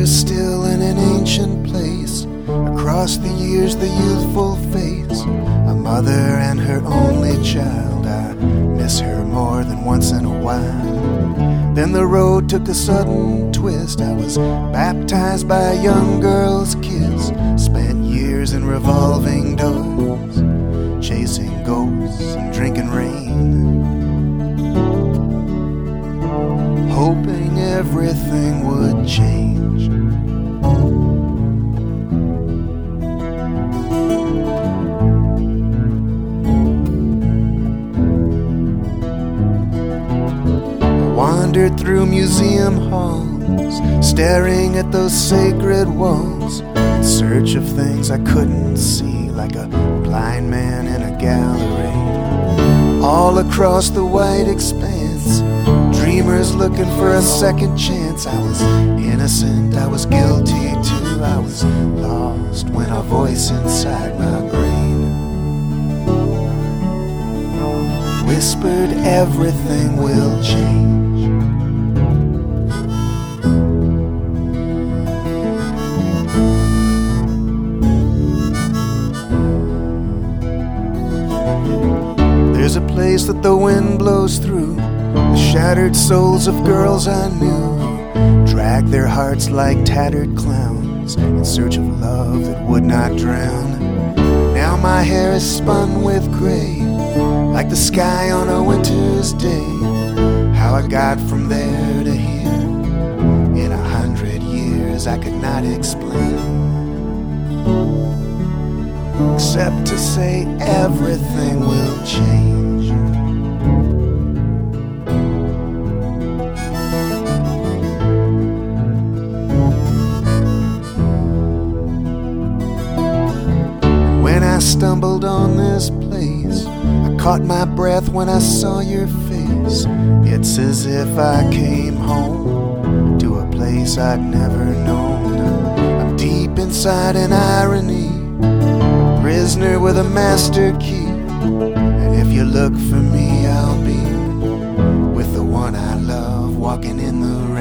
There, still in an ancient place, across the years the youthful face, a mother and her only child. I miss her more than once in a while. Then the road took a sudden twist. I was baptized by a young girl's kiss. Spent years in revolving doors, chasing ghosts and drinking rain, hoping everything would change. Wandered through museum halls, staring at those sacred walls, in search of things I couldn't see, like a blind man in a gallery. All across the wide expanse, dreamers looking for a second chance. I was innocent, I was guilty too. I was lost when a voice inside my brain whispered everything will change. There's a place that the wind blows through, the shattered souls of girls I knew drag their hearts like tattered clowns in search of love that would not drown. Now my hair is spun with gray, like the sky on a winter's day. How I got from there to here in 100 years I could not explain, except to say everything will change. When I stumbled on this place, I caught my breath when I saw your face. It's as if I came home to a place I'd never known. I'm deep inside an irony, a prisoner with a master key. And if you look for me, I'll be with the one I love, walking in the